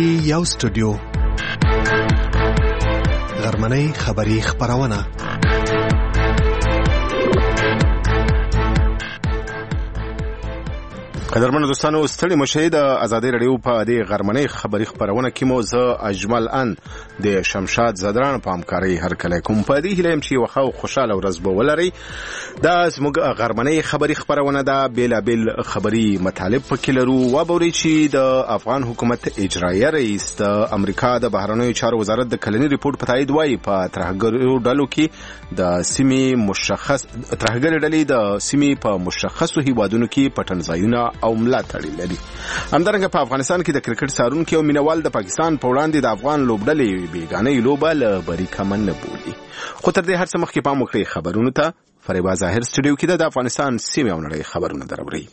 کې یو سټوډیو غرمنۍ خبری خبرونه قدرمن دوستانو ستړي مشاهده آزادي رادیو په دې غرمنۍ خبری خبرونه کې مو زه اجمل ان د شمشاد زدران په همکاري هر کله کوم په دې هلم چې وخو خوشاله ورځ به ولري دا زموږ غرمنۍ خبری خبرونه دا بیلابل خبری مطالب پکې لرو و بوري چې د افغان حکومت اجرایي رئیس د امریکا د بهرنیو چارو وزارت د کلنی ریپورت په تایید وایي په ترهګرو ډلو کې د سیمې مشخص ترهګر ډلې د سیمې په مشخصو هیوادونو کې پټنځایونه او ملاتړ لري. همدارنګه په افغانستان کې د کرکټ سارونکو او مینوال د پاکستان په وړاندې د افغان لوبډلې بیګانې لوبه له بریکه من نه بولي. خو تر دې هر څه مخکې پام وکړئ خبرونه ته. فریبا ظاهر سټوډیو کې د افغانستان سیمه او نړۍ خبرونه دروري.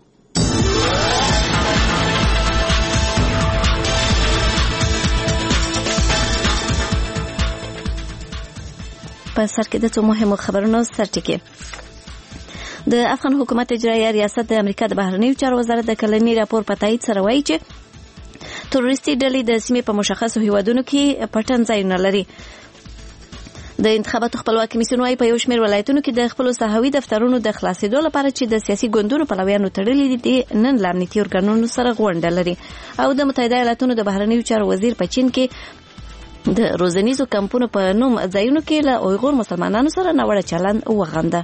په سر کې د څو مهمو خبرونو سرټکی. د افغان حکومت اجرایي ریاست د امریکا د بهرنیو چارو وزارت د کلنی راپور په تایید سره وایي چې تروریستي ډلې د سیمې په مشخصو هیوادونو کې پټنځایونه لري. د انتخاباتو خپلواکي کمیسیون وايي په یو شمېر ولایتونو کې د خپل صحوي دفترونو د خلاصېدو لپاره چې د سیاسي ګوندونو پلویانو تړلي دي نن له امنیتي ارګانونو سره غونډه لري. او د متحده ایالاتونو د بهرنیو چارو وزیر په چین کې د روزنیزو کمپونو په نوم ځایونو کې له اویغور مسلمانانو سره ناوړه چلند وغنده.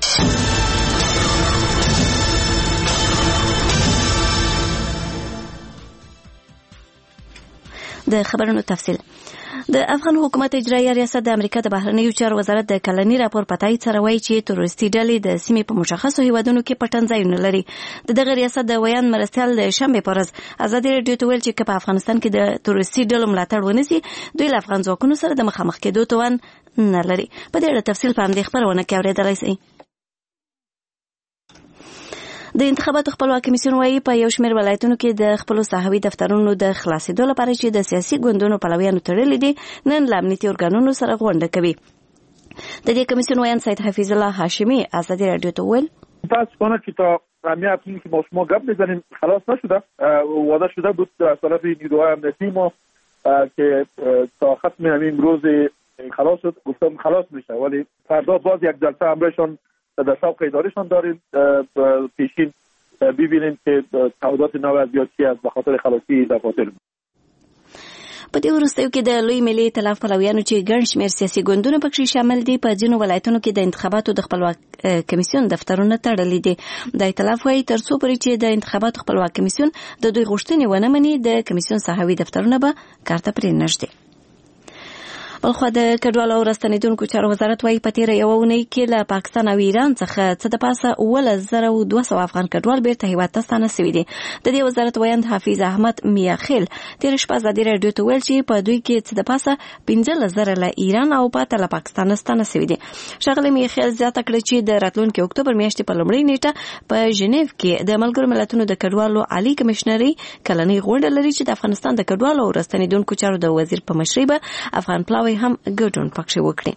د خبرونو تفصیل. د افغان حکومت اجرایي ریاست د امریکا د بهرنیو چارو وزارت د کلنی راپور په تایید سره وایي چې تروریستي ډلې د سیمې په مشخصو هیوادونو کې پټنځایونه لري. دغه ریاست د ویان مرستیال د شنبه په ورځ آزادي رادیو ته ویل چې په افغانستان کې د تروریستي ډلو ملاتړ ونیسي دوی له افغان ځواکونو سره د مخامخ کېدو توان نه لري. په دې اړه تفصیل په همدې خبرونه کې اورېدلای شئ. د انتخاباتو خپلواکي کمیسیون وايي په یو شمېر ولایتونو کې د خپل صحوي دفترونو د خلاصېدو لپاره چې د سیاسي ګوندونو پلویانو تړلي دي نن له امنیتي ارګانونو سره غونډه کوي. د دې کمیسیون ویان سید حفیظ الله هاشمی آزادی رادیو ته ویل متاسفانه که تا امنیت که با شما گپ میزنیم خلاص نشده وعده شده بود از طرف نیروهای امنیتی ما که تا ختم همین روز خلاص شد گفتم خلاص میشه ولی فردا باز یک جلسه امرشان در سابق اداریشان داریم پیشین ببینیم که تعهدات نو از زیادتی از به خاطر خلاصی دفاتر. په دې وروستیو کې د لوی ملي ائتلاف پلویانو چې ګڼ شمېر سیاسي ګوندونه پکې شامل دي په ځینو ولایتونو کې د انتخاباتو د خپلواک کمیسیون دفترونه تړلي دي. د ائتلاف وايي تر څو پورې چې د انتخاباتو خپلواک کمیسیون د دوی غوښتنې ونه مني د کمیسیون صحوي دفترونه به کار ته پرې نږدي. بلخو د کډوالو او راستنیدونکو چارو وزارت وايي په تیره یوه اونۍ کې له پاکستان او ایران څخه څه د پاسه 1,200 افغان کډوال بیرته هیواد ته ستانه شوي دي. د دې وزارت ویاند حافظ احمد میاخیل تیره شپه ازادي رادیو ته ویل چې په دوی کې څه د پاسه 15,000 له ایران او پاته له پاکستان ستانه شوي دي. ښاغلی میاخیل زیاته کړه چې د راتلونکي اکتوبر میاشتې په لومړۍ نیټه په ژنیو کې د ملګرو ملتونو د کډوالو عالی کمشنري کلنۍ غونډه لري چې د افغانستان د کډوالو او راستنیدونکو چارو د وزیر په مشرۍ به افغان پلاوی هم ګډون پکښې وکړي.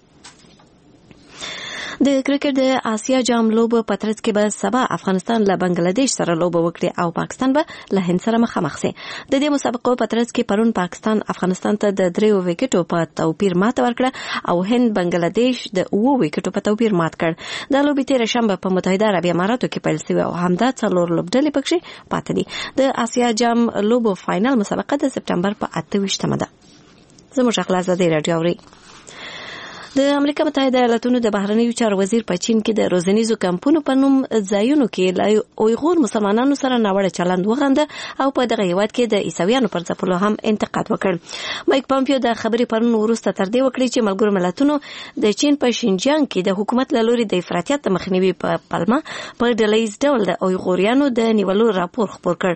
د کرکټ د آسیا جام لوبه په ترڅ کې به سبا افغانستان له بنگلاديش سره لوبه وکړي او پاکستان به له هند سره مخامخ شي. د دې مسابقو په ترڅ کې پرون پاکستان افغانستان ته د 3 وکټو په توپیر ماته ورکړه او هند بنگلاديش د 2 وکټو په توپیر مات کړ. د لوبې تیر شنبه په متحده عربی اماراتو کې پیل شوی او همدا څلور لوبډلې پکښې پاتې دي. د آسیا جام لوبو فائنل مسابقه د سپټمبر په 28مه ده. زموږ خپل آزادي رادیو اوري. د امریکا متحده ایالاتونو د بهرنیو چارو وزیر په چین کې د روزنیزو کمپونو په نوم ځایونو کې له اویغور مسلمانانو سره ناوړه چلند وغنده او په دغه هیواد کې د عیسویانو پر ځپلو هم انتقاد وکړ. مایک پامپیو د خبرې پرون وروسته تر دې وکړي چې ملګرو ملتونو د چین په شینجیانګ کې د حکومت له لوري د افراطیت د مخنیوي په پلمه په ډلهییز ډول د اویغوریانو د نیولو راپور خپور کړ.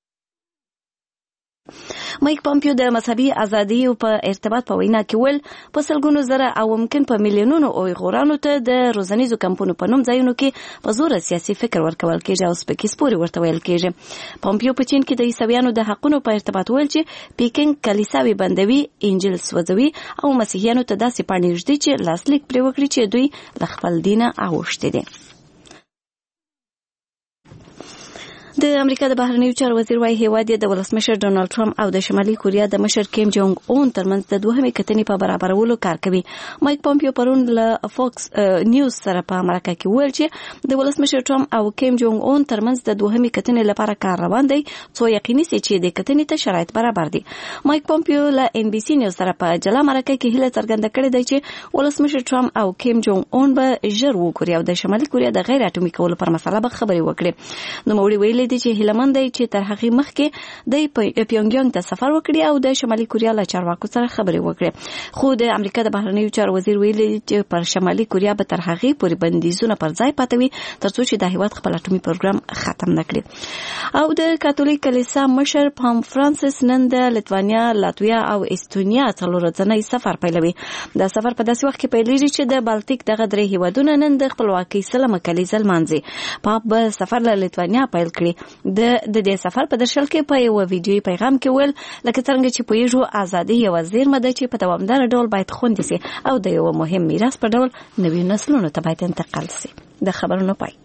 مایک پامپیو د مذهبي ازادي په ارتباط په وینا کې ویل په سلګونو زره او ممکن په میلیونونو اویغورانو ته د روزنیزو کمپونو په نوم ځایونو کې په زور سیاسي فکر ورکول کېږي او سپکې سپورې ورته ویل کېږي. پامپیو په چین کې د عیسویانو د حقونو په ارتباط ویل چې پیکنګ کلیساوي بندوي، انجیل سوځوي او مسیحیانو ته داسې پاڼې ږدي چې لاسلیک پرې وکړي چې دوی له خپل دینه اوښتي دي. د امریکا د بهرنیو چارو وزیر وايي هیواد د ولسمشر ډونالد ټرمپ او د شمالي کوریا د مشر کیم جونګ اون ترمنځ د دوهمې کتنې په برابرولو کار کوي. مایک پومپیو پرون له فوکس نیوز سره په امریکا کې ویل چې د ولسمشر ټرمپ او کیم جونګ اون ترمنځ د دوهمې کتنې لپاره کار روان دی څو یقیني شي چې د کتنې ته شرایط برابر دي. مایک پومپیو له ان بي سي نیوز سره په جلا مرکه کې هیله څرګنده کړې ده چې ولسمشر ټرمپ او کیم جونګ اون به ژر وګوري او د شمالي کوریا د غیر اټومي کولو پر مسله به خبرې وکړي. نو موږ ویلي دي چې هیلمن دی چې تر هغه مخکې د پیونګیانګ ته سفر وکړي او د شمالي کوریا له چارواکو سره خبرې وکړي. خو د امریکا د بهرنیو چارو وزیر ویلي چې پر شمالي کوریا به تر هغه پورې بندیزونه پر ځای پاتوي ترڅو چې د هیواد خپل اټومي پروګرام ختم نکړي. او د کاتولیک کلیسا مشر پام فرانسیس نن د لټوانیا، لاتویا او استونیا څلور ځنۍ سفر پیلوي. دا سفر په داسې وخت کې پیلېږي چې د بالټیک دغه درې هیوادونه نن د خپلواکۍ سلمه کلیزه لمانځي. پاپ به سفر له لټوانیا پیل کړي. د دې سفر په درشل کې په یو ویډیوي پیغام کې ویل لکه څنګه چې پوهیږو ازادي یو زیرمه ده چې په دوامدار ډول باید خوندي سي او د یو مهم میراث په ډول نوي نسلونو ته باید انتقال سي. د خبرونو پای.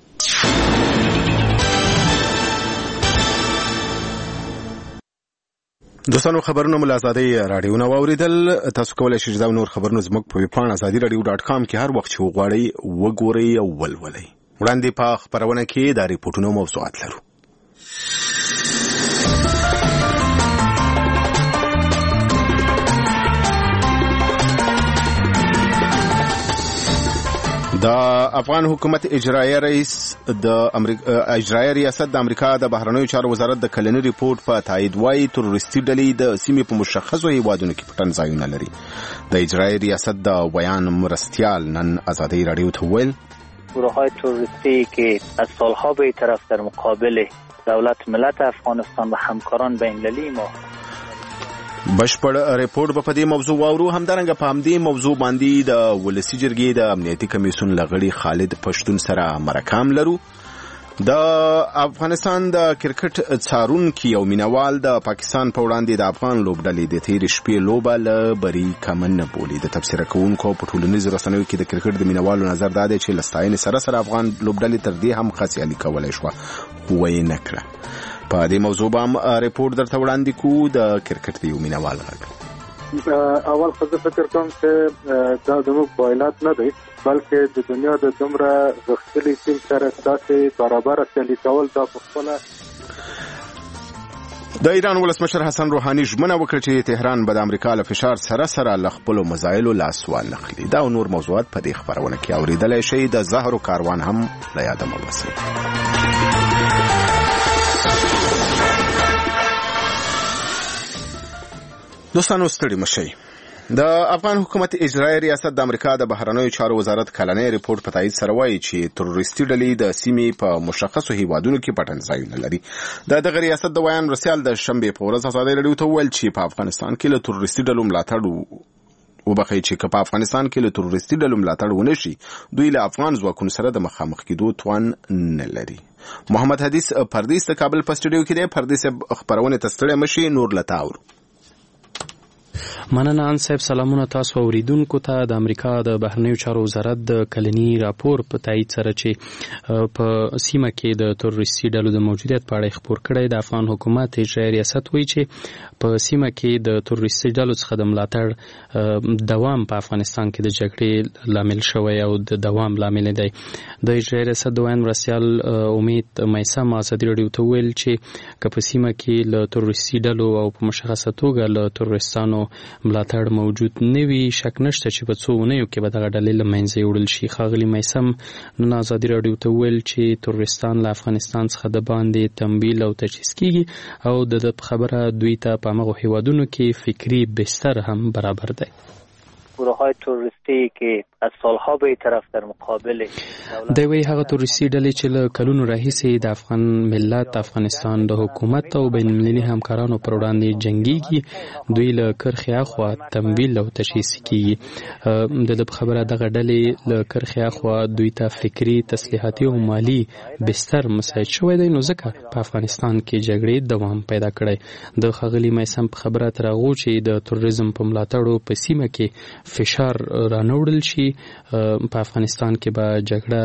دوستانو خبرونه مل ازادي رادیو نو اوریدل. تاسو کولای شئ دا نور خبرونه زموږ په ویبپاڼه azadiradio.com کې هر وخت چې وغواړئ وګورئ او ولولئ. وړاندې په خبرونه کې د ریپورتونو موضوعات لرو. د افغان حکومت اجرایي ریاست د امریکا د بهرنیو چارو وزارت د کلنی ریپورت په تایید وايي تروریستي ډلې د سیمې په مشخصو هیوادونو کې پټن ځایونه لري. د اجرایي ریاست د بیان مرستیال نن آزادی رادیو ته ویل گروه‌های تروریستی که از سالها به طرف در مقابل دولت ملت افغانستان و همکاران بین‌المللی ما بشپړ ریپورت په دې موضوع واورو. همدارنګه په همدې موضوع باندې د ولسی جرګې د امنیتي کمیسیون لغړي خالد پښتون سره مرکه لرو. د افغانستان د کرکټ څارونکي او مینوال د پاکستان په وړاندې د افغان لوبډلې د تیر شپې لوبه له بری کمن بولی. د تفسیر کوونکو په ټولنیزو رسنیو کې د کرکټ د مینوالو نظر دا دی چې لستاین سره افغان لوبډلې تر دې هم خاصیالي کولای شو خو یې نکړه. په دې موضوع باندې ریپورت درته وړاندې کوو. د کرکټ د یو مینوال غږ اول خو زه فکر کوم چې دا زموږ بایلات نه دی بلکې د دنیا د دومره غښتلي ټیم سره داسې برابر سیالي کول دا په خپله. د ایران ولسمشر حسن روحاني ژمنه وکړه چې تهران به د امریکا له فشار سره له خپلو مزایلو لاس وانخلي. دا او نور موضوعات په دې خبرونه کې اوریدلای شئ. د زهرو کاروان هم له یاده مه باسئ. دوستانو ستړي مشئ. د افغان حکومت اجرایي ریاست د امریکا د بهرنیو چارو وزارت کلنی ریپورت په تایید سره وایي چې تروریستي ډلې د سیمې په مشخصو هیوادونو کې پټن ځایونه لري. دغه ریاست د بیان مرستیال د شنبې په ورځ آزادي رادیو ته ویل چې په افغانستان کې له تروریستي ډلو ملاتړ ونشي دوی له افغان ځواکونو سره د مخامخ کېدو توان نه لري. محمد حدیث پردیس د کابل په سټوډیو کې دی. پردیس خبرونه تستړی مشي نور لتاور. مننه ان صاحب. سلامونه تاسو اوریدونکو ته. د امریکا د بهرنیو چارو وزارت د کلنی راپور په تایید سره چې په سیمه کې د تروریستي ډلو د موجودیت په اړه خبر کړی. د افغان حکومت اجرایي ریاست وایي چې په سیمه کې د تروریستي ډلو څخه د ملاتړ دوام په افغانستان کې د جګړې لامل شوی او د دوام لامل دی. د اجرایي ریاست د بیان مرستیال امید میثم آزادي رادیو ته ویل چې که په سیمه کې له تروریستي ډلو او په مشخصه توګه له تروریستانو ملاتړ موجود نه وي شک نشته چې په څو اونیو کې به دغه ډلې له منځه وړل شي. ښاغلي میثم نن آزادي رادیو ته ویل چې تروریستان له افغانستان څخه د باندې تمویل او تجهیز کیږي او د خبره دوی ته په هغو هیوادونو کې فکری بستر هم برابر دی. گروه‌های تروریستی که از سالها به طرف در مقابل دوی هغه تروریستي ډلې چې له کلونو راهیسې د افغان ملت، افغانستان د حکومت او بین المللي همکارانو پر وړاندې جنګيږي دوی له کرخې اخوا تمویل او تجهیز کیږي. د خبره دغه ډلې له کرخې اخوا دوی ته فکری، تسلیحاتي او مالی بستر مساعد شوی دی. نو ځکه په افغانستان کې جګړې دوام پیدا کړی. د ښاغلي میثم په خبره تر هغو چې د تروریزم په ملاتړو په سیمه کې فشار رانوړل شي چې په افغانستان کې به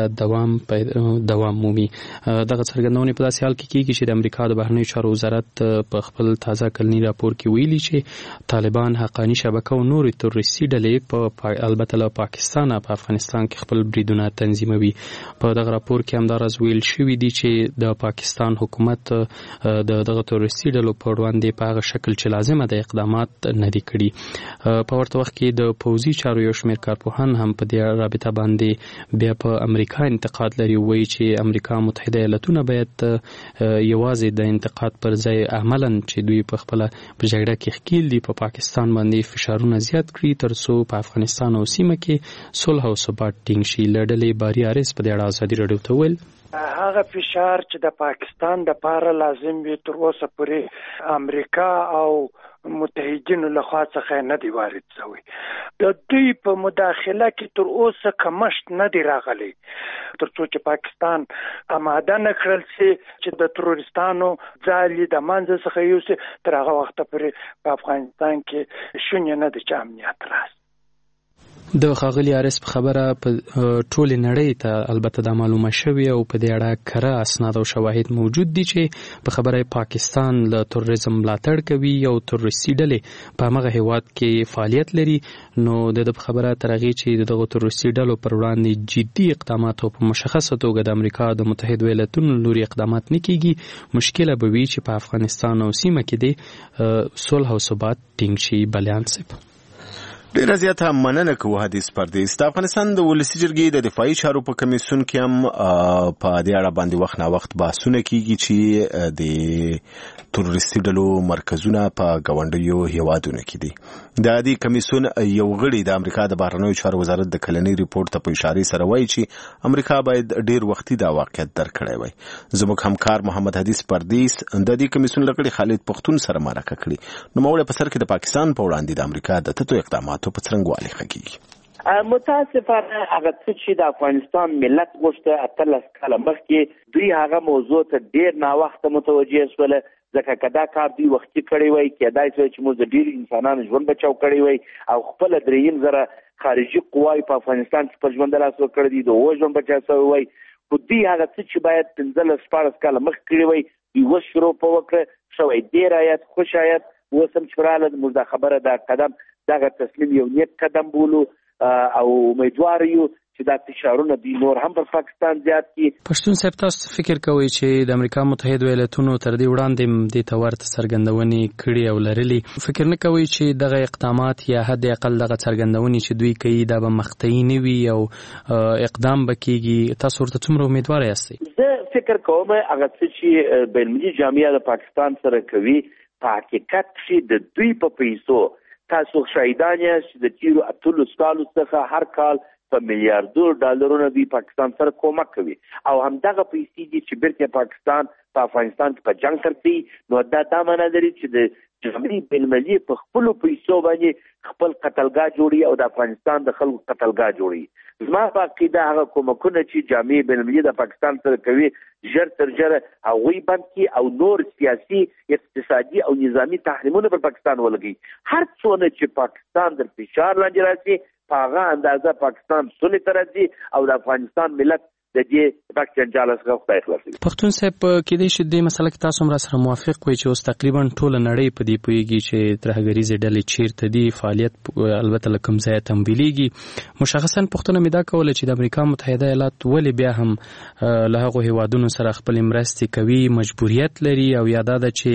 جګړه دوام مومي. دغه څرګندونې په داسې حال کې کیږي چې د امریکا د بهرنیو چارو وزارت په خپل تازه کلني راپور کې ویلي چې طالبان، حقاني شبکه او نورې تروریستي ډلې البته له پاکستان په افغانستان کې خپل بریدونه تنظیموي. په دغه راپور کې همداراز ویل شوي دي چې د پاکستان حکومت د دغه تروریستي ډلو په وړاندې په هغه شکل چې لازمه ده اقدامات نه دي کړي. په ورته وخت کې د پوځي چارو یو شمېر کارپوهان هم په دې رابطه باندې بیا په امریکا انتقاد لري. وایي چې امریکا متحده ایالتونه باید یوازې د انتقاد پر ځای عملاً چې دوی په خپله په جګړه کې ښکیل دي په پاکستان باندې فشارونه زیات کړي تر څو په افغانستان او سیمه کې صلح او ثبات ټینګ شي. له ډلې باري حارث په دې اړه ازادي راډیو ته وویل هغه فشار چې د پاکستان د پاره لازم وي تر اوسه پورې امریکا او متحدینو لخوا څخه نه دی وارد شوی. د دوی په مداخله کې تر اوسه کمښت نه دی راغلی تر څو چې پاکستان آماده نه کړل شي چې د تروریستانو ځالې د منځه څخه یوسي. تر هغه وخته پورې په افغانستان کې شونې نه دی چې امنیت راشي. د ښاغلي حارث په خبره په ټولې نړۍ ته البته دا معلومه شوې او په دې اړه کره اسناد او شواهد موجود دي چې په خبره پاکستان له تروریزم ملاتړ کوي او تروریستي ډلې په هغه هیواد کې فعالیت لري. نو د خبره تر هغې چې دغه تروریستي ډلو پر وړاندې جدي اقدامات او په مشخصه توګه د امریکا د متحدو ایالتونو لوري اقدامات نه کیږي، مشکله به وي چې په افغانستان او سیمه کې د صلح او ثبات ټینګ شي. بلیان صاحب ډیره زیاته مننه کوو حدیث پردیس. د افغانستان د ولسي جرګې د دفاعي چارو په کمیسیون کې هم په دې اړه باندې وخت نا وخت بحثونه کیږي چې د تروریستي ډلو مرکزونه په ګاونډیو هیوادونو کې دي. د دې کمیسیون یو غړي د امریکا د بهرنیو چارو وزارت د کلني ریپورت ته په اشاره سره وایي چې امریکا باید ډیر وختي دا واقعیت درکړی وای. زموږ همکار محمد حدیث پردیس د دې کمیسیون لغړي خالد پختون سره مرکه کړي. نو موږ په سر کې د پاکستان په وړاندې د امریکا د تتو اقدامات په څرنګوالي خکېږي. متاسفانه هغه څه چې د افغانستان ملت غوښته 18 کاله مخکې دوی هغه موضوع ته ډیر ناوخته متوجه شول، ځکه که دا کار دوی وختي کړی وای کېدای شي چې موږ د ډېرو انسانانو ژوند بچاو کړی وای او خپله 3 زره خارجي قواوې په افغانستان کې په ژوند لاس ورکړی دي، د هغو ژوند بچاو شوی وای. خو دوی هغه څه چې باید 15-14 کاله مخکې کړي وای دوی اوس شروع په وکړه شوی. ډېر آیت خوش آیت اوس هم چې راغله موږ دا خبره دا قدم دغه تسلیم یو نیک قدم بولو او امیدوار یو چې دا فشارونه دوی نور هم پر پاکستان زیات کړي. پښتون صاحب تاسو فکر کوئ چې د امریکا متحدو ایالتونو تر دې وړاندې دې ته ورته څرګندونې کړي او لرلي، فکر نه کوئ چې دغه اقدامات یا حد اقل دغه څرګندونې چې دوی کوي دا به مقطعي نه وي او اقدام به کیږي؟ تاسو ورته څومره امیدواره یاستئ؟ زه فکر کوم هغه څه چې بین‌المللي جامعه د پاکستان سره کوي په حقیقت کې د دوی په پیسو تاسو شاهدان یاست چې د تیرو 18 کالو څخه هر کال په میلیاردونو ډالرونه دوی پاکستان سره کومک کوي او همدغه پیسې دي چې بیرته پاکستان په افغانستان کې په جنگ کوي. نو دا معنی لري چې د جمهوریت بین‌المللي په خپلو پیسو باندې خپل قتلګاه جوړي او د افغانستان د خلکو قتلګاه جوړي. زما په عقیده هغه کومکونه چې جامعه بین‌المللي د پاکستان سره کوي ژر تر ژره هغوی بند کړي او نور سیاسي اقتصادي او نظامي تحریمونه پر پاکستان ولګي. هر څونه چې پاکستان د فشار لاندې راشي په هغه اندازه پاکستان سولې ته راځي او د افغانستان ملت د دې غټ جنجال څخه خدای خلاصوي. پښتون صاحب کېدای شي دې مسله کې تاسو هم را سره موافق وئ چې اوس تقریبا ټوله نړۍ په دې پوهېږي چې ترهګریزې ډلې چیرته دي، فعالیت البته له کوم ځایه تمویلېږي. مشخصا پوښتنه مې دا کوله چې د امریکا متحده ایالات ولې بیا هم له هغو هیوادونو سره خپلې مرستې کوي، مجبوریت لري او یا دا ده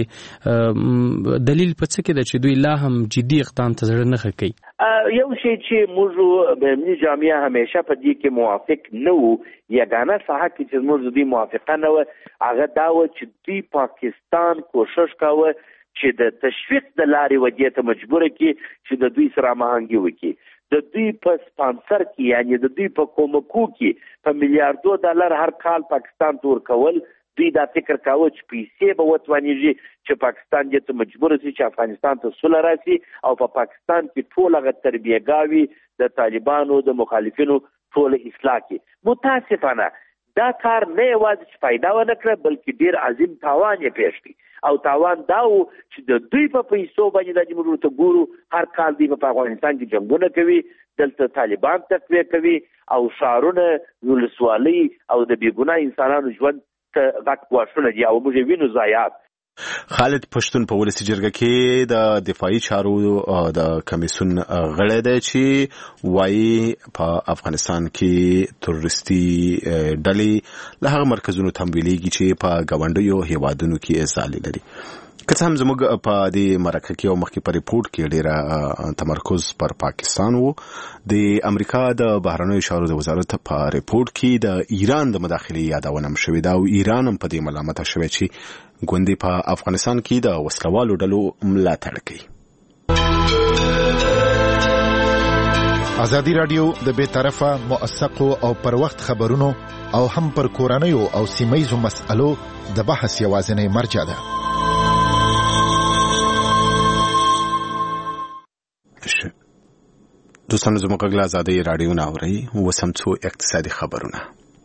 چې دلیل په څه کې ده چې دوی لا هم جدي اقدام ته زړه نه ښه کوي؟ یو شی چې موږ بین‌المللي جامعه همیشه په دې کې موافق نه وو، یګانه ساحه کې چې موږ دوی موافقه نه وه هغه دا وه چې دوی پاکستان کوشش کاوه چې د تشویق د لارې ودې ته مجبوره کړي چې د دوی سره هماهنګي وکړي. د دوی په سپانسر کې یعنې د دوی په کومکو کې په میلیاردو ډالر هر کال پاکستان ته ورکول. دوی دا فکر کاوه چې پیسې به وتوانېږي چې پاکستان دې ته مجبور شي چې افغانستان ته سوله راشي او په پاکستان کې ټول هغه تربیه‌ګاوې د طالبانو د مخالفینو ټول اصلاح کړي. متاسفانه دا کار نه یوازې چې فایده ونه کړه بلکې ډیر عظیم تاوان یې پیښ کړ او تاوان دا و چې د دوی په پیسو باندې د موږ ته ګورو هر کال دی په افغانستان کې جنگونه کوي دلته طالبان تقویه کوي او شعارونه ولسوالۍ او د بیګناه انسانانو ژوند ته غټ ګواښونه دي او موږ وینو ضایعات. خالد پښتون په ولسی جرګه کې د دفاعي چارو د کمیسیون غړی دی چې وایي په افغانستان کې تروریستي ډلې له هغه مرکزونو تمویلېږي چې په ګاونډیو هیوادونو کې ځای لري. که څه هم زموږ په دې مرکه کې او مخکې په ریپورت کې ډېره تمرکز پر پاکستان و، د امریکا د بهرنیو چارو د وزارت په ریپورت کې د ایران د مداخلې یادونه هم شوې ده او ایران هم په دې ملامته شوی چې ګوندې په افغانستان کې د وسلوالو ډلو ملاتړ کوي. ازادي راډیو د بې طرفه موثقو او پر وخت خبرونو او هم پر کورنیو او سیمه‌یزو مسألو د بحث یوازینی مرجع ده. دوستانو زموږ غږ له ازادي راډیو نه اورئ. اوس هم څو اقتصادي خبرونه.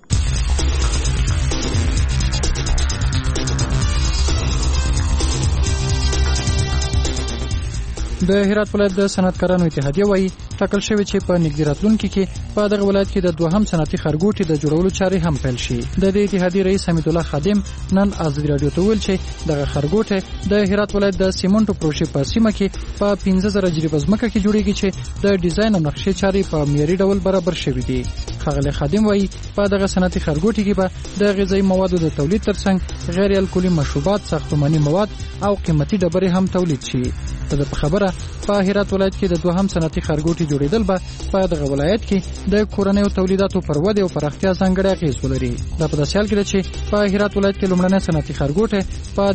د هرات ولایت د صنعتکارانو اتحادیه وایي ټاکل شوی چې په نږدې راتلونکي کې په دغه ولایت کې د دوهم صنعتي ښارګوټي د جوړولو چارې هم پیل شي. د دې اتحادیې رئیس حمید الله خادم نن ازادي راډیو ته وویل چې دغه ښارګوټی د هرات ولایت د سیمنټو پروژې په سیمه کې په 15,000 جریبه ځمکه کې جوړیږي چې د ډیزاین او نقشې چارې په معیاري ډول برابر شوي دي. ښاغلی خادم وایي په دغه صنعتي ښارګوټي کې به د غذایي موادو د تولید ترڅنګ غیر الکولي مشروبات، ساختماني مواد او قیمتي ډبرې هم تولید شي. د په خبره په هرات ولایت کې د دوهم صنعتي ښارګوټي جوړېدل به په دغه ولایت کې د کورنیو تولیداتو پر ودې او پراختیا ځانګړی اغېز ولري. دا په داسې حال کې ده چې په هرات ولایت کې لومړنی صنعتي ښارګوټی په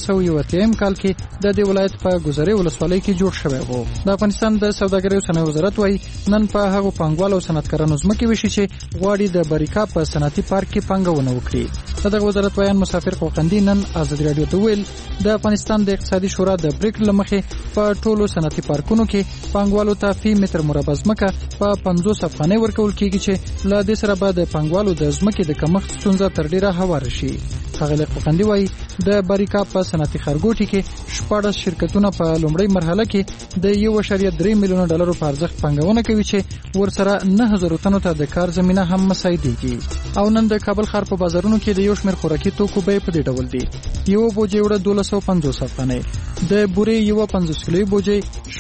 1381 کال کې د دې ولایت په ګذرې ولسوالۍ کې جوړ شوی و. د افغانستان د سوداګرۍ او صنایعو وزارت وایي نن په هغو پانګوالو او صنعتکارانو ځمکې ویشي چې غواړي د بریکا په صنعتي پارک کې پانګونه وکړي. د دغه وزارت ویان مسافر قوقندي نن ازادي راډیو ته ویل د افغانستان د اقتصادي شورا د پریکړې له مخې په ټولو صنعتي پارکونو کې پانګوالو ته فی متر مربع ځمکه په 50 افغانۍ ورکول کیږي چې له دې سره به د پانګوالو د ځمکې د کمښت ستونزه تر ډیره هواره شي. ښاغلی قوقندي وایي د بریکا په صنعتي ښارګوټي کې 14 شرکتونه په لومړۍ مرحله کې د 1.3 میلیون ډالرو په ارزښت پانګونه کوي چې ورسره 9000 تنو ته د کار زمینه هم مساعدېږي. او نن د کابل ښار په بازارونو کې د یو شمېر خوراکي توکو بیې په دې ډول دي: یو بوجۍ وړه 1250 افغانۍ، د بورې یو 50 کیلویي بوجۍ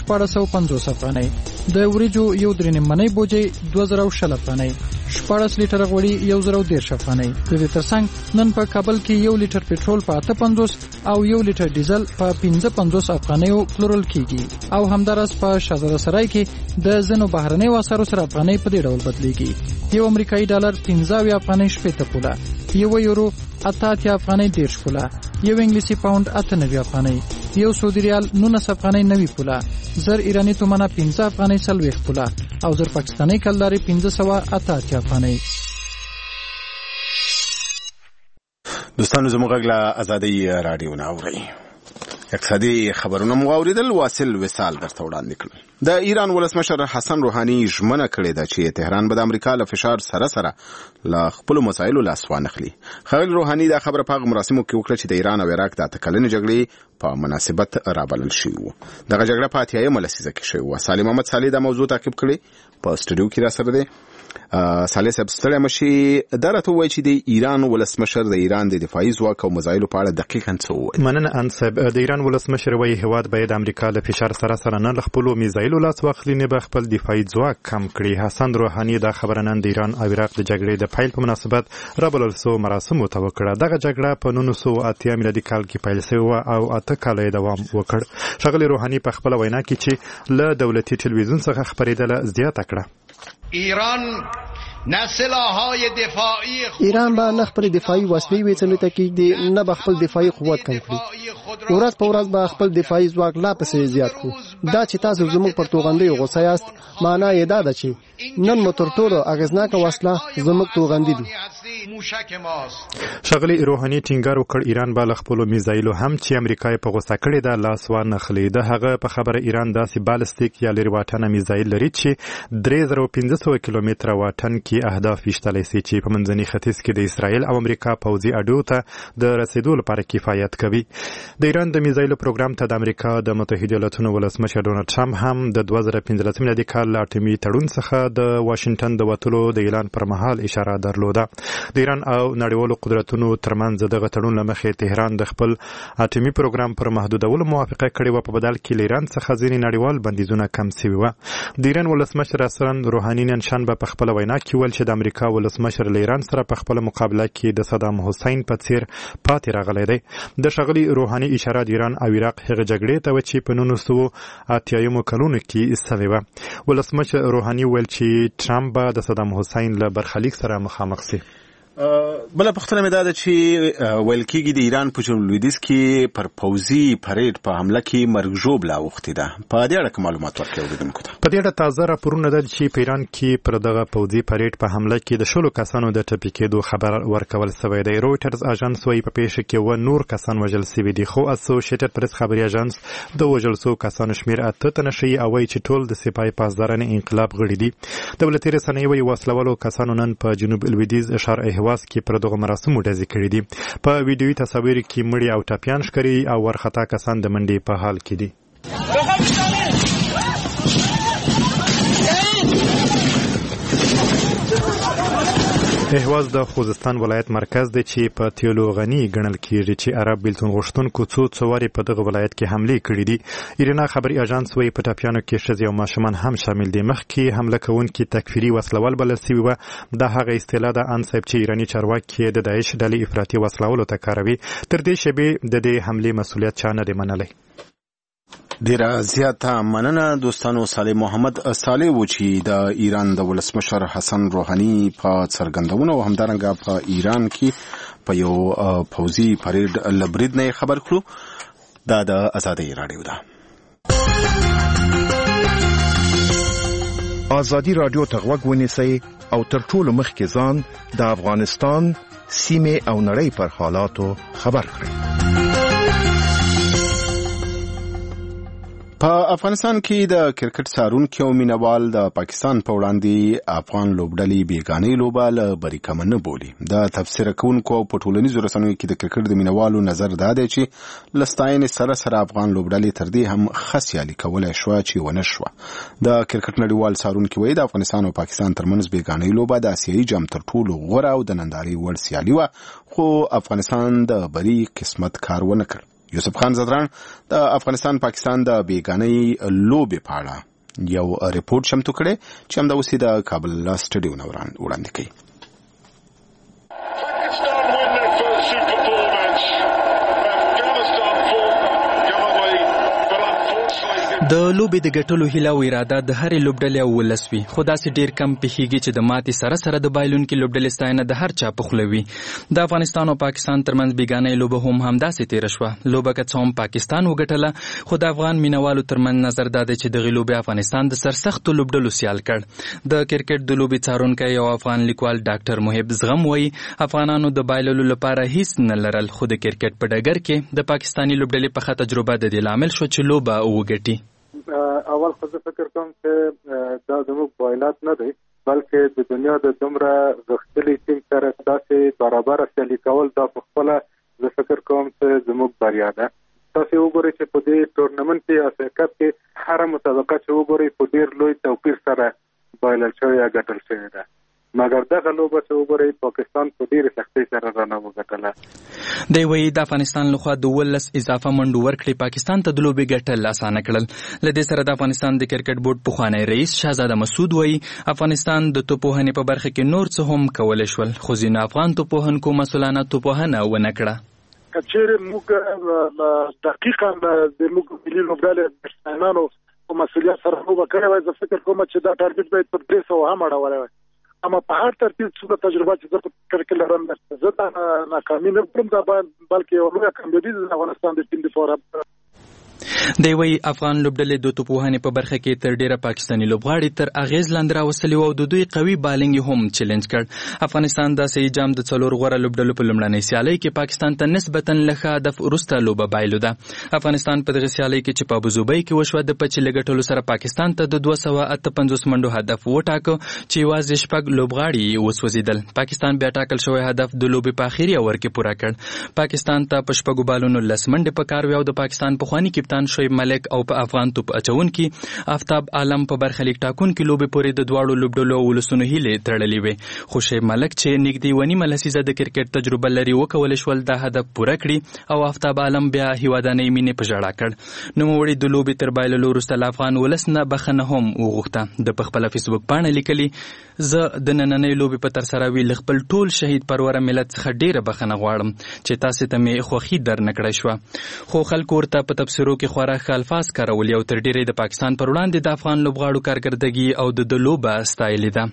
1450 افغانۍ، د وریجو یو 3 منۍ بوجۍ 2010 افغانۍ، 14 لیټره غوړي 1010 افغانۍ. د دې ترڅنګ نن په کابل کې 1 لیټر پټرول په 58 او 1 لیټر ډیزل په 55 افغانیو پلورل کیږي. او همدارس په شهزاده سرای کې د زنو بهرنیو اسعارو سره افغانۍ په دې ډول بدلیږي: یو امریکایي ډالر 15 افغانۍ 80 پوله، یو یورو 88 افغانۍ 10 پوله، یو انګلیسي پاوند 98 افغانۍ، یو سعودي ریال 19 افغانۍ 90 پوله، زر ایرانی تومانه 15 افغانۍ 40 پوله او زر پاکستاني کلداري 1588 افغانۍ. دوستانو زموږ غږ له ازادي راډیو نه اورئ. اقتصادي خبرونه مو اوریدل. واصل وصال درته وړاندې کړل. د ایران ولسمشر حسن روحاني ژمنه کړې ده چې تهران به د امریکا له فشار سره له خپلو مسایلو لاس وانخلي. ښاغلي روحاني دا خبره په هغه مراسمو کې وکړه چې د ایران او عراق د 8 کلنې جګړې په مناسبت رابلل شوې وه. دغه جګړه په 80مه لسیزه کې شوې وه. سالم محمد صالح دا موضوع تعقیب کړې په سټوډیو کې را سره دی. صالح صاحب ستړی مشي، دا راته ووایي چې د ایران ولسمشر د ایران د دفاعي ځواک او مسایلو په اړه دقیقاً څه وویل. مننه ان صاحب. د ایران ولسمشر وایي هیواد باید د امریکا له فشار سره نه له خپلو میزایلو لاس واخلي، نه به خپل دفاعي ځواک کم کړي. حسن روحاني دا خبره نن د ایران او عراق د جګړې د پیل په مناسبت رابلل شوو مراسمو ته وکړه. دغه جګړه په 1980 میلادي کال کې پیل شوې وه او 8 کاله دوام وکړ. ښاغلي روحاني په خپله وینا کې چې له دولتي ټلویزیون څخه خپرېدله زیاته کړه: ایران به نه خپل دفاعي وسلې ویڅنې ته کېږدي، نه به خپل دفاعي قوت کم کړي. ورځ په ورځ به خپل دفاعي ځواک لا پسې زیات کړو. دا چې تاسو زموږ پر توغندیو غوسه یاست، معنا یې دا ده چې نن مو تر ټولو اغېزناکه وسله زموږ توغندي دي. ښاغلي روحاني ټینګار وکړ ایران به له خپلو میزایلو هم چې امریکا یې په غوسه کړې ده لاس وانخلي. د هغه په خبره ایران داسې بالستیک یا لرې واټنه میزایل لري چې 3500 کیلومتره واټن کې اهداف ویشتلی سي چې په منځني ختیځ کې د اسرائیل او امریکا پوځي اډو ته د رسیدو لپاره کفایت کوي. د ایران د میزایلو پروګرام ته د امریکا د متحده ایالاتونو ولسمشر ډونالډ ټرمپ هم د 2015 میلادي کال له اټومي تړون څخه د واشنگټن د وتلو د اعلان پر مهال اشاره درلوده. د ایران او نړیوالو قدرتونو ترمنځ دغه تړون له مخې تهران د خپل اټومي پروګرام پر محدودولو موافقه کړې وه، په بدل کې له ایران څخه ځینې نړیوال بندیزونه کم سوي وه. د ایران ولسمشر حسن روحاني نن شنبه په خپله وینا کې ویل چې د امریکا ولسمشر له ایران سره په خپله مقابله کې د صدام حسین په څیر پاتې راغلی دی. د ښاغلي روحاني اشاره د ایران او عراق هغې جګړې ته وه چې په 1980 کلونو کې سوې وه. ولسمشر روحاني ویل چې ټرمپ به د صدام حسین له برخلیک سره مخامخ سي. بله پوښتنه مې دا ده چې ویل کېږي د ایران په جنوب لویدیځ کې پر پوځي پریډ په حمله کې مرګ ژوبله اوښتې ده. په دې اړه کوم معلومات ورکړئ اورېدونکو ته؟ په دې اړه تازه راپورونه ده چې په ایران کې پر دغه پوځي پریډ په حمله کې د 16 کسانو د ټپي کېدو خبر ورکول سوی دی. رویټرز اژانس وایي په پیښه کې 9 نور کسان وژل سوي دي، خو اسوسییټډ پریس خبري اژانس د وژل سوو کسانو شمېر 8 تنه ښیي او وایي چې ټول د سپاه پاسدارانو انقلاب غړي دي. دولتي رسنۍ وایي وسلوالو کسانو نن په جنوب لویدیځ ښار اهواز کې پر دغه مراسمو ډزې کړي دي. په ویډیوي تصاویر کې مړي او ټپیان ښکاري او ورخطا کسان د منډې په حال کې دي. اهواز د خوزستان ولایت مرکز دی چې په تیلو غني ګڼل کېږي چې عرب بیلتون غوښتونکو څو وارې په دغه ولایت کې حملې کړي دي. ایرنا خبري اژانس وایي په ټپیانو کې ښځې او ماشومان هم شامل دي. مخکې حمله کوونکي تکفیري وسلوال بلل سوي وه. دا هغه اصطلاح ده ان صاحب چې ایراني چارواکي د داعش ډلې افراطي وسلولو ته کاروي. تر دې شیبې د دې حملې مسؤلیت چا نه دی منلی. ډیره زیاته مننه دوستانو. صالح محمد صالح و چې د ایران د ولسمشر حسن روحاني په څرګندونه او همدارنګه په ایران کې په یو پوځي پریډ لبرید نه خبر کړو. دا د ازادي رادیو ده. ازادي رادیو ته غوږ ونیسئ او تر ټولو مخکې ځان د افغانستان سیمې او نړۍ پر حالاتو خبر کړئ. په افغانستان کې د کرکټ څارونکي او مینوال د پاکستان په وړاندې افغان لوبډلې بیګانې لوبه له بریکمه نه بولي. د تفسیر کوونکو په ټولنیزو رسنیو کې د کرکټ د مینوالو نظر دا دی چې له ستاینې سره افغان لوبډلې تر دې هم ښه سیالي کولی شوه چې ونه شوه. د کرکټ نړیوال څارونکي وایي د افغانستان او پاکستان ترمنځ بیګانې لوبه د اسیایي جام تر ټولو غوره او د نندارې وړ سیالي وه، خو افغانستان د بری قسمت کار ونه کړ. یوسف خان زدران د افغانستان پاکستان د بیګانې لوبې په اړه یو ریپورت چمتو کړی چې همدا اوس د کابل له سټډیو نه وړاندې کوي. د لوبې د ګټلو هیله او اراده د هرې لوبډلې او ولس وي، خو داسې ډېر کم پېښېږي چې د ماتې سره سره د بایلونکي لوبډلې ستاینه د هر چا په خوله وي. د افغانستان او پاکستان ترمنځ بیګانۍ لوبه هم همداسې تېره شوه. لوبه که څه هم پاکستان وګټله، خو د افغان مینوالو ترمنځ نظر دا دی چې دغې لوبې افغانستان د سرسختو لوبډلو سیال کړ. د کرکټ د لوبې څارونکی او افغان لیکوال ډاکټر محب زغم وایي افغانانو د بایللو لپاره هیڅ نه لرل، خو د کرکټ په ډګر کې د پاکستاني لوبډلې پخه تجربه د دې لامل شو چې لوبه وګټي. اول خو زه فکر کوم چې دا زموږ بایلات نه دی، بلکې د دنیا د دومره غښتلي ټیم سره داسې برابره سیالي کول دا په خپله زه فکر کوم چې زموږ بریا ده. تاسې وګورئ چې په دې ټورنمنټ کې اسیا کپ کې هره مسابقه چې وګورئ په ډېر لوی توپیر سره بایلل شوې یا ګټل شوې ده، مګر دغه لوبه چې وګورئ پاکستان په ډېرې سختۍ سره رانه وګټله. دی وایي د افغانستان لخوا 12 اضافه منډو ورکړې پاکستان ته د لوبې ګټل اسانه کړل. له دې سره د افغانستان د کرکټ بورډ پخوانی رئیس شهزاده مسعود وایي افغانستان د توپوهنې په برخه کې نور څه هم کولی شول، خو ځینو افغان توپوهونکو مسؤلانه توپوهنه ونه کړه. که چیرې موږ دقیقا د موږ ملي لوبډلې بېټسمېنانو په مسؤلیت سره لوبه کړې وای، زه فکر کوم چې دا ټارګېټ باید پر 300 هم اړولی وای. اما په هر ترتیب څو تجربه چې زه فکر کوم لرم زه دا ناکامي نه کوم دا بلکې یو لوی کامیابي د افغانستان د ټیم لپاره دی وی افغان لوبډلې د توپوهنې په برخه کې تر ډیره پاکستاني لوبغاړي تر اغیز لاندې راوستلي او د دوی قوي بالینګ هم چیلنج کړ. افغانستان د سې جام د څلور غوړه لوبډلو په لومړنۍ سیالۍ کې پاکستان ته نسبتا لږه هدف وروسته لوبه بایلوده. افغانستان په دغه سیالۍ کې چې په ابوظبي کې وشوه د پچ لګټلو سره پاکستان ته د 258 منډو هدف وټاکو چې یوازې شپږ لوبغاړي وسوځیدل. پاکستان بیا ټاکل شوی هدف د لوبې په اخیری اور کې پوره کړ. پاکستان ته په شپږو بالونو 10 منډې په کار ویاو. د پاکستان پخوانی کپتان شعیب ملک او په افغان توپ اچونکي آفتاب عالم په برخلیک ټاکونکي لوبې پورې د دواړو لوبډلو ولسونو هیلې تړلې وې. خو شعیب ملک چې نږدې ونیمه لسیزه د کرکټ تجربه لري وکولی شول دا هدف پوره کړي او آفتاب عالم بیا هیوادانۍ مینې په ژړا کړ. نوموړي د لوبې تر بایللو وروسته له افغان ولس نه بخښنه هم وغوښته. د په خپله فیسبوک پاڼه لیکلي زه د نننۍ لوبې په ترسره وي له خپل ټول شهید پروره ملت څخه ډیره بخښنه غواړم چې تاسې ته مې خوښي در نه کړی شوه. خو خلکو ورته په تبصرو کې خورا ښه الفاظ کارولي او تر ډیره د پاکستان پر وړاندې د افغان لوبغاړو کارکردګي او د لوبه ستایلې ده.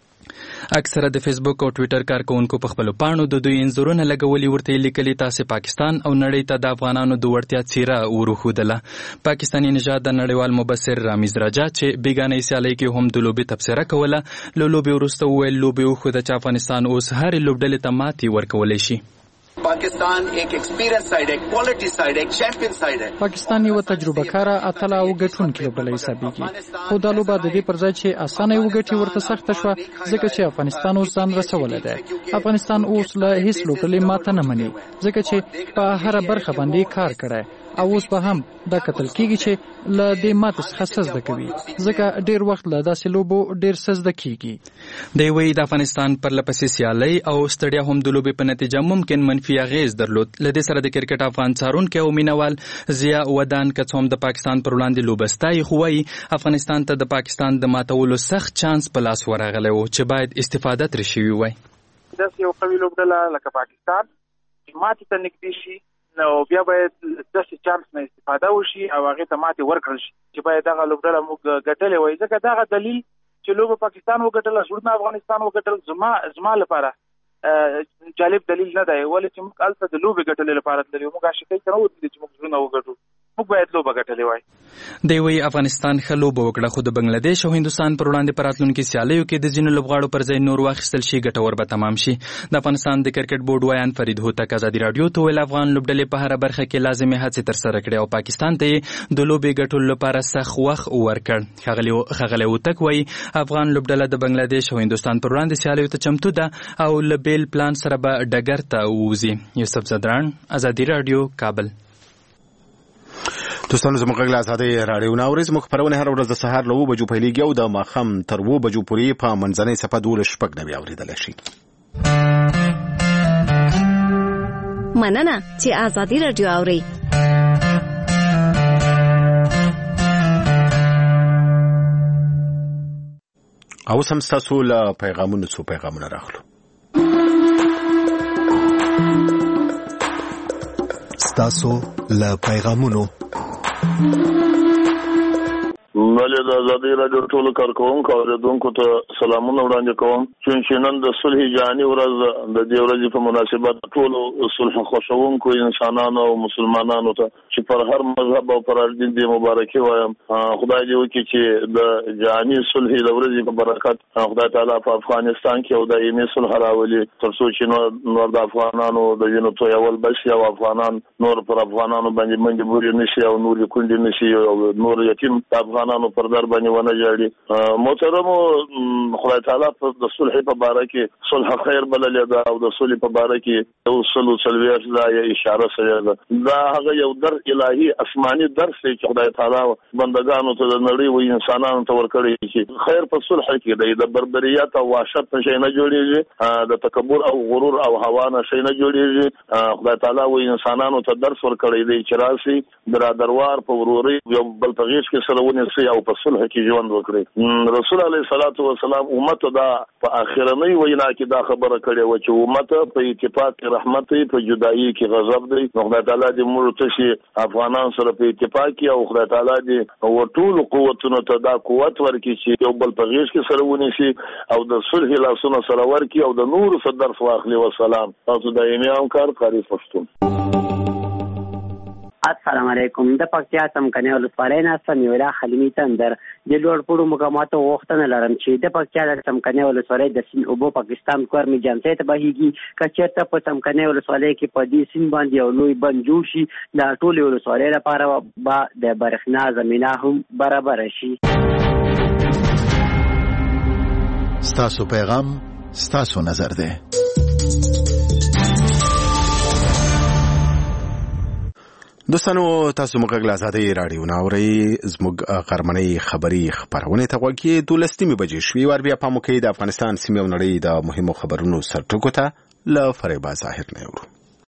اکثره د فیسبوک او ټویټر کارکونکو په خپلو پاڼو د دوی انځورونه لګولي ورته لیکلي تاسې پاکستان او نړۍ ته د افغانانو د وړتیا څیره وروښودله. پاکستاني نژاد د نړیوال مبصر رامیز راجا چې بیګانۍ سیالۍ کې هم د لوبې تبصره کوله له لوبې وروسته وویل لوبې وښوده چې افغانستان اوس هرې لوبډلې ته ماتې ورکولی شي. पाकिस्तान एक experience side है, quality side है, चैंपियन साइड है. पाकिस्तान یو تجربه کاره اتل او ګټونکي لوبډلې حسابيږي. خو دا لوبه د دې پر ځای چې اسانه وګټي ورته سخت شوه ځکه چې افغانستان اوس ځان رسولې ده. افغانستان اوس له هیڅ لوبډلې ماته نه مني ځکه چې په هر برخه باندې کار کړی او اوس به هم دا کتل کیږي چې له دې ماته څخه سزده کوي ځکه ډیر وخت له داسې لوبو ډیر سزده کیږي. دی وی د افغانستان پر لپسې سیالۍ او ستړیا هم د لوبې په نتیجه ممکن منفي اغیز درلود. له دې سره د کرکټ افغان څارونکي او مینوال ضیا ودان که څوم د پاکستان پر وړاندې لوبه ستایي خو وایي افغانستان ته د پاکستان د ماتولو سخت چانس په لاس ورغلی و چې باید استفاده ترې شوي وای. داسې یو قوي لوبډله لکه پاکستان چې ماتې ته نږدې شي نو بیا باید داسې چانس نه استفاده وشي او هغې ته ماتې ورکړل شي چې باید دغه لوبډله موږ ګټلې وای. ځکه دغه دلیل چې لوبه پاکستان وګټله زړونه افغانستان وګټل زما لپاره جالب دلیل نه دی ولې چې موږ هلته د لوبې ګټلې لپاره تللي وو. موږ عاشقۍ ته نه وتلي چې موږ زړونه وګټو. موږ باید لوبه ګټلې وای. دی وی افغانستان ښه لوبه وکړه خو د بنگلاديش او هندوستان پر وړاندې په راتلونکي سیالیو کې د ځینو لوبغاړو پر ځای نور واخیستل شي ګټور به تمام شي. د افغانستان د کرکټ بورډ وایان فرید هوتک ازادي راډیو ته ویل افغان لوبډلې په هره برخه کې لازمي هڅې ترسره کړې او پاکستان ته د لوبې ګټلو لپاره سخت وخت ورکړ. ښاغلی هوتک وایي افغان لوبډله د بنگلاديش او هندوستان پر وړاندې سیالیو ته چمتو ده او له بیل پلان سره به ډګر ته ووځي. یوسف زدران ازادي راډیو کابل. دوستانو زموږ غږ له ازادۍ راډیو نه اورئ. زموږ خپرونه هره ورځ د سهار له 9 بجو پیلېږي او د ماښام تر 2 بجو پورې په منځنۍ صفحه 12:09 اورېدلی شي. مننه چې ازادي راډیو اورئ. اوس هم ستاسو له پیغامونو څو پیغامونه راغلو. ستاسو له پیغامونو ولې د ازادي راډیو ټولو کارکوونکو او اوریدونکو ته سلامونه وړاندې کوم چې نن د صلح جهاني ورځ د دې ورځې په مناسبت ټولو صلح خوښونکو انسانانو او مسلمانانو ته چې پر هر مذهب او پر هر دین دې مبارکي وایم. خدای دې وکړي چې د جهاني صلح د ورځې په برکت خدای تعالی په افغانستان کې او دایمي صلح راولي تر څو چې نور د افغانانو د وینو تویول بس او افغانان نور پر افغانانو باندې منډې بورې نشي او نور کونډې نشي او نور یتیم افغانانو پر در باندې ونه جاړي. محترمو خدای تعالی د صلح په باره کې صلح خیر بللې ده او د صلح په باره کې یو سلو سلویش دا اشاره سره ده. دا هغه یو در الهي آسماني درس دی چې خدای تعالی بندگانو ته د نړۍ او انسانانو ته ورکړي چې خیر په صلح کې دی. د بربریت او وحشت شي نه جوړیږي، د تکبر او غرور او هوا نه شي نه جوړیږي. خدای تعالی او انسانانو ته درس ورکړي دی چې راسي برادروار په وروري یو بل په غیږ کې سره ونی شي او په صلح کې ژوند وکړي. رسول الله صلی الله علیه وسلم امت دا په اخرنۍ وینا کې دا خبره کړې و چې امت په اتفاق کې رحمت دی، په جدایي کې غضب دی. خدای تعالی دې موږ ته شي افغانان سره په اتفاق کې او خدای تعالی دې ورټول قوتونو ته دا قوت ورکړي چې یو بل په غیږ کې سره ونیسي او د صلح لاسونه سره ورکړي او د نور څخه درس واخلي. والسلام. تاسو دایمي همکار قاری پښتون. السلام علیکم. د پکتیا څمکنیو ولسوالۍ نه سمیع الله خلیمي تندر د لوړپوړو مقاماتو غوښتنه لرم چې د پکتیا د څمکنیو ولسوالۍ د سیند اوبه پاکستان کورمي جانسۍ ته بهیږي. که چېرته په څمکنیو ولسوالۍ کې په دې سیند باندې یو لوی بند جوړ شي، د ټولې ولسوالۍ لپاره به د برېښنا زمینه هم برابره شي. ستاسو پیغام ستاسو نظر دی. دوستانو تاسو موږ له آزادۍ راډیو نه اورئ. زموږ غرمنۍ خبري خبرونه ته غوږ کې 12 بجې شوې. ور بیا پام وکړئ د افغانستان سیمې او نړۍ د مهمو خبرونو سرټکو ته له فریبا ظاهر نه اورو.